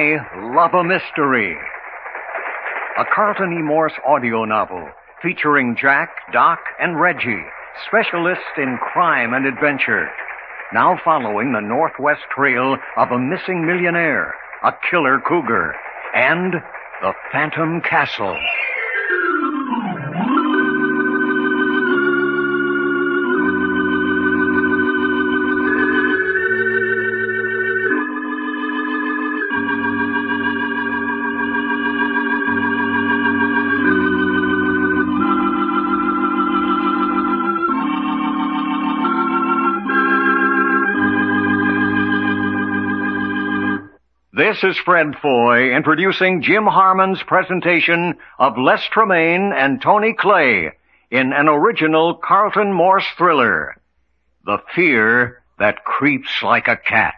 I Love a Mystery, a Carlton E. Morse audio novel featuring Jack, Doc, and Reggie, specialists in crime and adventure, now following the northwest trail of a missing millionaire, a killer cougar, and the Phantom Castle. This is Fred Foy introducing Jim Harmon's presentation of Les Tremaine and Tony Clay in an original Carlton Morse thriller, The Fear That Creeps Like a Cat.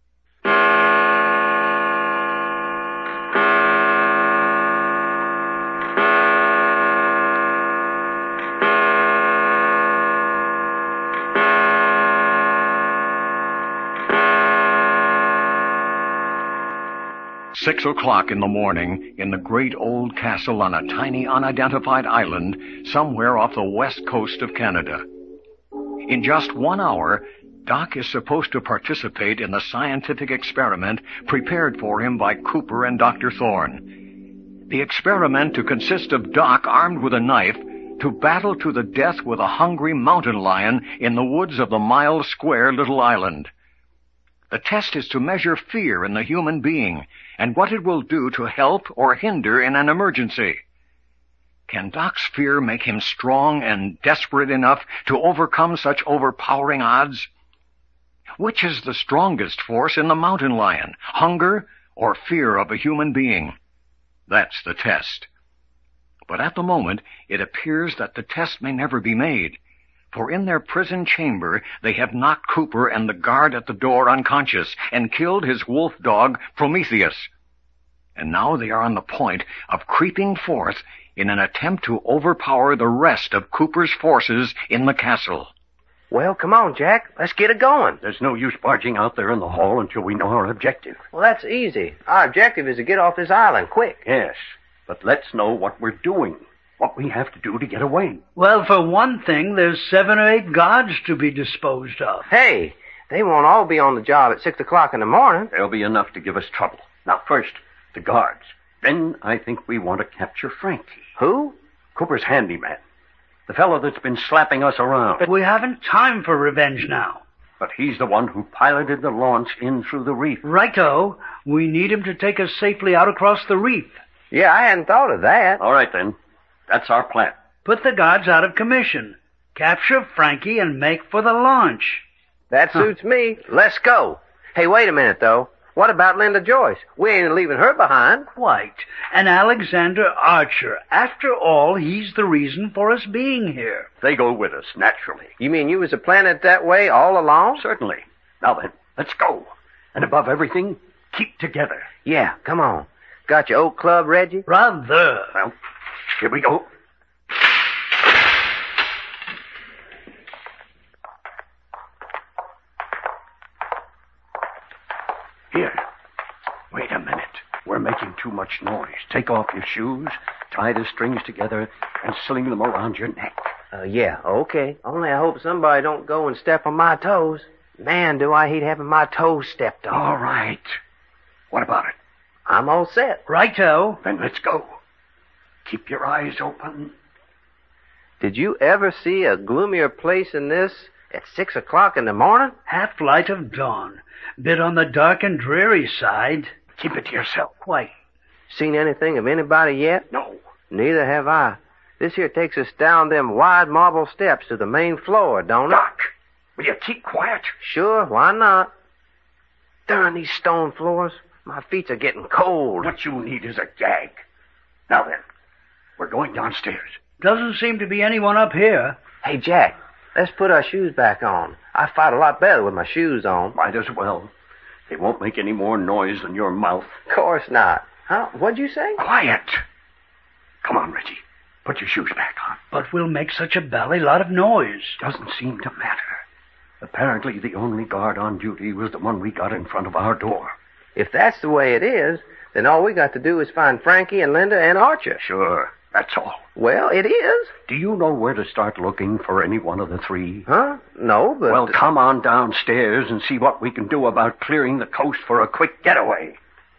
6 o'clock in the morning in the great old castle on a tiny unidentified island somewhere off the west coast of Canada. In just 1 hour, Doc is supposed to participate in the scientific experiment prepared for him by Cooper and Dr. Thorne. The experiment to consist of Doc armed with a knife to battle to the death with a hungry mountain lion in the woods of the mile-square little island. The test is to measure fear in the human being and what it will do to help or hinder in an emergency. Can Doc's fear make him strong and desperate enough to overcome such overpowering odds? Which is the strongest force in the mountain lion, hunger or fear of a human being? That's the test. But at the moment, it appears that the test may never be made. For in their prison chamber, they have knocked Cooper and the guard at the door unconscious and killed his wolf dog, Prometheus. And now they are on the point of creeping forth in an attempt to overpower the rest of Cooper's forces in the castle. Well, come on, Jack. Let's get it going. There's no use barging out there in the hall until we know our objective. Well, that's easy. Our objective is to get off this island quick. Yes, but let's know what we're doing. What we have to do to get away. Well, for one thing, there's 7 or 8 guards to be disposed of. Hey, they won't all be on the job at 6 o'clock in the morning. There'll be enough to give us trouble. Now, first, the guards. Then I think we want to capture Frankie. Who? Cooper's handyman. The fellow that's been slapping us around. But we haven't time for revenge now. But he's the one who piloted the launch in through the reef. Righto. We need him to take us safely out across the reef. Yeah, I hadn't thought of that. All right, then. That's our plan. Put the guards out of commission. Capture Frankie and make for the launch. That suits me. Let's go. Hey, wait a minute, though. What about Linda Joyce? We ain't leaving her behind. Quite. And Alexander Archer. After all, he's the reason for us being here. They go with us, naturally. You mean you was planning it that way all along? Certainly. Now then, let's go. And above everything, keep together. Yeah, come on. Got your oak club, Reggie? Rather. Well, here we go. Here. Wait a minute. We're making too much noise. Take off your shoes, tie the strings together, and sling them around your neck. Yeah, okay. Only I hope somebody don't go and step on my toes. Man, do I hate having my toes stepped on. All right. What about it? I'm all set. Righto. Then let's go. Keep your eyes open. Did you ever see a gloomier place than this at 6 o'clock in the morning? Half light of dawn. Bit on the dark and dreary side. Keep it to yourself. Quite. Seen anything of anybody yet? No. Neither have I. This here takes us down them wide marble steps to the main floor, don't it? Doc, will you keep quiet? Sure, why not? Darn these stone floors. My feet are getting cold. What you need is a gag. Now then, we're going downstairs. Doesn't seem to be anyone up here. Hey, Jack, let's put our shoes back on. I fight a lot better with my shoes on. Might as well. They won't make any more noise than your mouth. Of course not. Huh? What'd you say? Quiet. Come on, Reggie. Put your shoes back on. But we'll make such a bally lot of noise. Doesn't seem to matter. Apparently the only guard on duty was the one we got in front of our door. If that's the way it is, then all we got to do is find Frankie and Linda and Archer. Sure, that's all. Well, it is. Do you know where to start looking for any one of the three? Huh? No, but... Well, come on downstairs and see what we can do about clearing the coast for a quick getaway.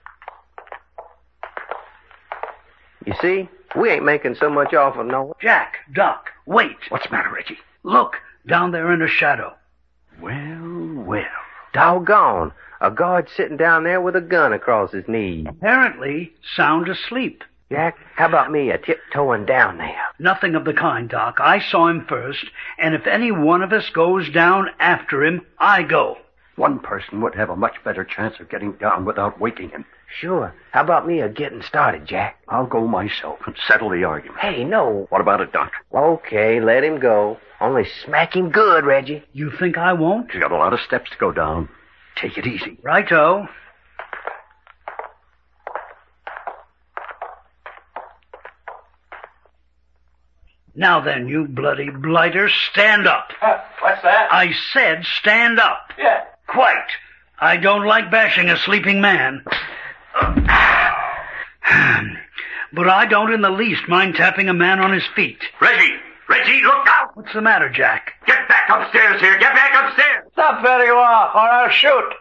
You see, we ain't making so much off of no... Jack, Doc, wait. What's the matter, Reggie? Look, down there in the shadow. Well. Doggone. A guard sitting down there with a gun across his knee. Apparently sound asleep. Jack, how about me tiptoeing down there? Nothing of the kind, Doc. I saw him first, and if any one of us goes down after him, I go. One person would have a much better chance of getting down without waking him. Sure. How about me getting started, Jack? I'll go myself and settle the argument. Hey, no. What about it, Doc? Okay, let him go. Only smack him good, Reggie. You think I won't? He's got a lot of steps to go down. Take it easy. Righto. Now then, you bloody blighter, stand up. What's that? I said stand up. Yeah. Quite. I don't like bashing a sleeping man. But I don't in the least mind tapping a man on his feet. Reggie, look out! What's the matter, Jack? Get back upstairs here! Get back upstairs! Stop where you are, or I'll shoot.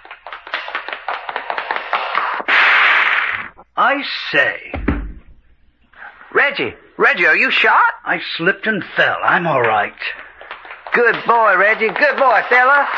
I say. Reggie, are you shot? I slipped and fell. I'm all right. Good boy, Reggie. Good boy, fella.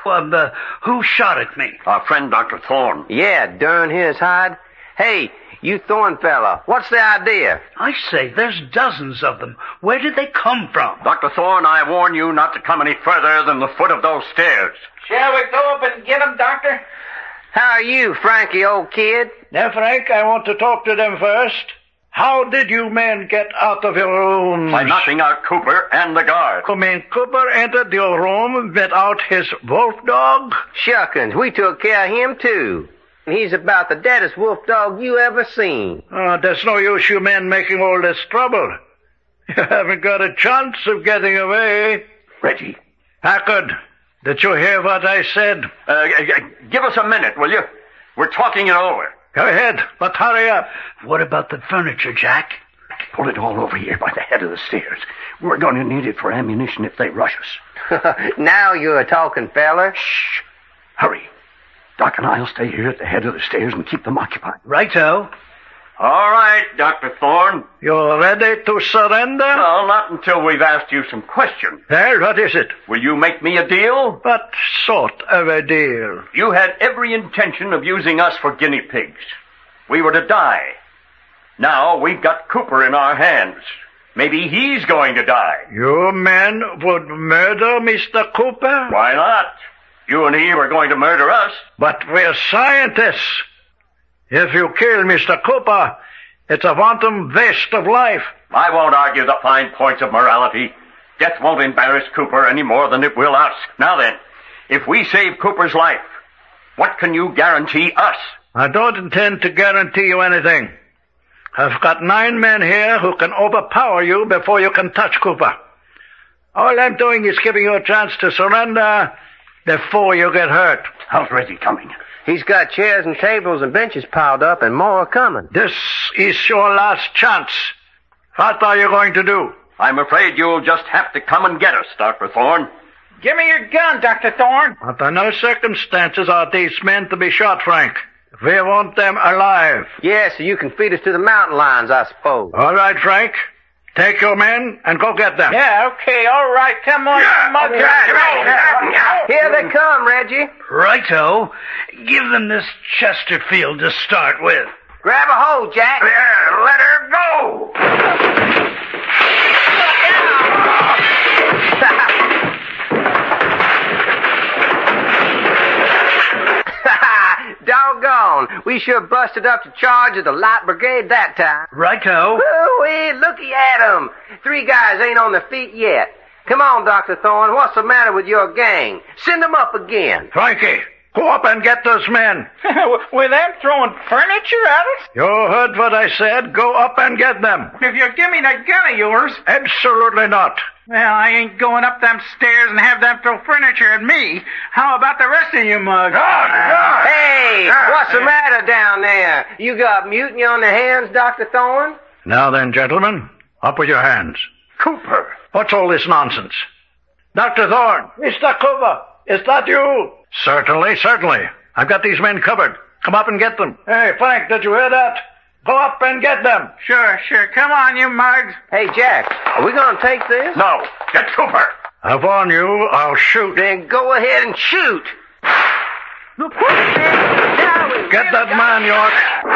Who shot at me? Our friend Dr. Thorne. Yeah, darn his hide. Hey, you Thorne fella, what's the idea? I say, there's dozens of them. Where did they come from? Dr. Thorne, I warn you not to come any further than the foot of those stairs. Shall we go up and get them, Doctor? How are you, Frankie, old kid? Now, Frank, I want to talk to them first. How did you men get out of your rooms? By knocking out Cooper and the guard. You mean Cooper entered your room without his wolf dog? Shuckins, we took care of him, too. He's about the deadest wolf dog you ever seen. There's no use you men making all this trouble. You haven't got a chance of getting away. Reggie. Packard, did you hear what I said? Give us a minute, will you? We're talking it over. Go ahead, but hurry up. What about the furniture, Jack? Pull it all over here by the head of the stairs. We're going to need it for ammunition if they rush us. Now you're talking, fella. Shh. Hurry. Doc and I'll stay here at the head of the stairs and keep them occupied. Righto. All right, Dr. Thorne. You're ready to surrender? Well, not until we've asked you some questions. Well, what is it? Will you make me a deal? What sort of a deal? You had every intention of using us for guinea pigs. We were to die. Now we've got Cooper in our hands. Maybe he's going to die. You men would murder Mr. Cooper? Why not? You and he were going to murder us. But we're scientists. If you kill Mr. Cooper, it's a wanton waste of life. I won't argue the fine points of morality. Death won't embarrass Cooper any more than it will us. Now then, if we save Cooper's life, what can you guarantee us? I don't intend to guarantee you anything. I've got 9 men here who can overpower you before you can touch Cooper. All I'm doing is giving you a chance to surrender before you get hurt. How's Reggie coming? He's got chairs and tables and benches piled up and more are coming. This is your last chance. What are you going to do? I'm afraid you'll just have to come and get us, Dr. Thorne. Give me your gun, Dr. Thorne. Under no circumstances are these men to be shot, Frank. We want them alive. Yeah, so you can feed us to the mountain lions, I suppose. All right, Frank. Take your men and go get them. Yeah, okay, all right. Come on. Here they come, Reggie. Righto. Give them this Chesterfield to start with. Grab a hold, Jack. Yeah, let her go! Doggone. We sure busted up the charge of the Light Brigade that time. Righto. Woo-wee, looky at 'em. 3 guys ain't on their feet yet. Come on, Dr. Thorne. What's the matter with your gang? Send them up again. Frankie, go up and get those men. With them throwing furniture at us? You heard what I said. Go up and get them. If you give me that gun of yours. Absolutely not. Well, I ain't going up them stairs and have them throw furniture at me. How about the rest of you mugs? Hey, what's the matter down there? You got mutiny on the hands, Dr. Thorne? Now then, gentlemen, up with your hands. Cooper! What's all this nonsense? Dr. Thorne! Mr. Cooper, is that you? Certainly, certainly. I've got these men covered. Come up and get them. Hey, Frank, did you hear that? Go up and get them. Sure. Come on, you mugs. Hey, Jack, are we going to take this? No, get Cooper! I warn you, I'll shoot. Then go ahead and shoot. Get that man, York.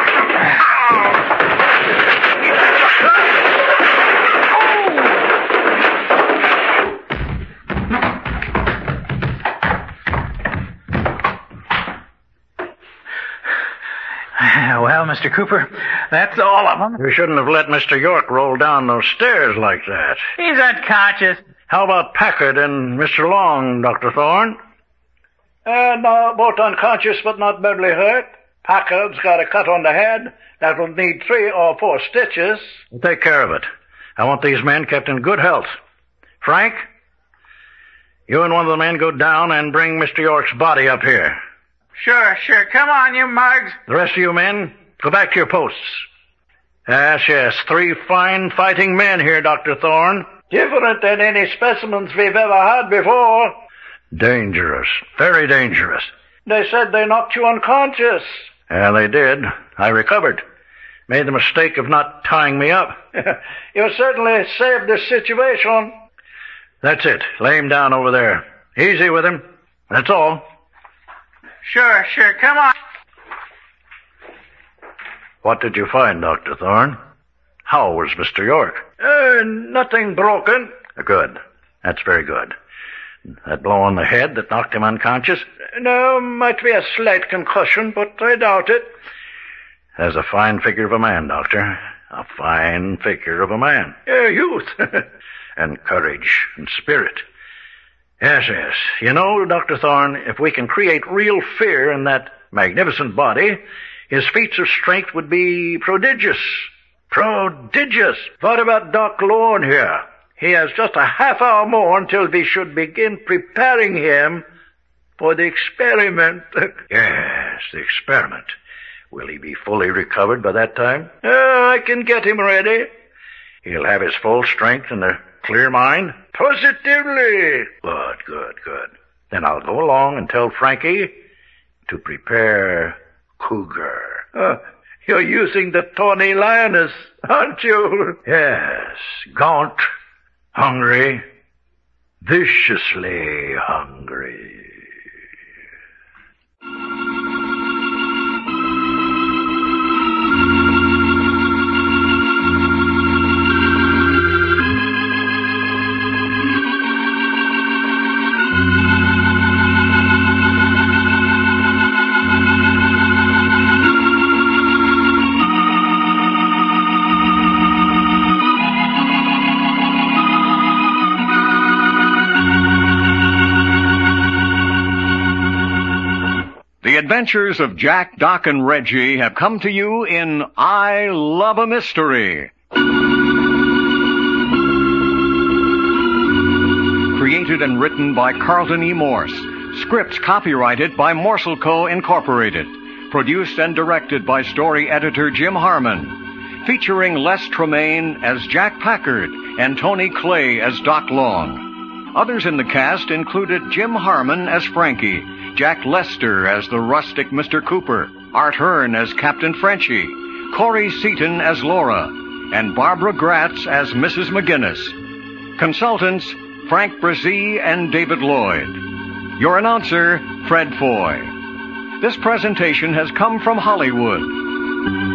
Well, Mr. Cooper, that's all of them. You shouldn't have let Mr. York roll down those stairs like that. He's unconscious. How about Packard and Mr. Long, Dr. Thorne? No, both unconscious but not badly hurt. Packard's got a cut on the head that will need 3 or 4 stitches. We'll take care of it. I want these men kept in good health. Frank, you and one of the men go down and bring Mr. York's body up here. Sure. Come on, you mugs. The rest of you men, go back to your posts. Yes, 3 fine fighting men here, Dr. Thorne. Different than any specimens we've ever had before. Dangerous. Very dangerous. They said they knocked you unconscious. Yeah, they did. I recovered. Made the mistake of not tying me up. You certainly saved the situation. That's it. Lay him down over there. Easy with him. That's all. Sure. Come on. What did you find, Dr. Thorne? How was Mr. York? Nothing broken. Good. That's very good. That blow on the head that knocked him unconscious? No, might be a slight concussion, but I doubt it. That's a fine figure of a man, Doctor. A fine figure of a man. Youth. And courage and spirit. Yes. You know, Dr. Thorne, if we can create real fear in that magnificent body, his feats of strength would be prodigious. Prodigious. What about Doc Lorne here? He has just a half hour more until we should begin preparing him for the experiment. Yes, the experiment. Will he be fully recovered by that time? I can get him ready. He'll have his full strength and a clear mind? Positively. Good. Then I'll go along and tell Frankie to prepare Cougar. You're using the tawny lioness, aren't you? Yes, gaunt, hungry, viciously hungry. The adventures of Jack, Doc, and Reggie have come to you in I Love a Mystery. Created and written by Carlton E. Morse. Scripts copyrighted by Morsel Co. Incorporated. Produced and directed by story editor Jim Harmon. Featuring Les Tremaine as Jack Packard and Tony Clay as Doc Long. Others in the cast included Jim Harmon as Frankie, Jack Lester as the rustic Mr. Cooper, Art Hearn as Captain Frenchie, Corey Seaton as Laura, and Barbara Gratz as Mrs. McGinnis. Consultants, Frank Brzee and David Lloyd. Your announcer, Fred Foy. This presentation has come from Hollywood.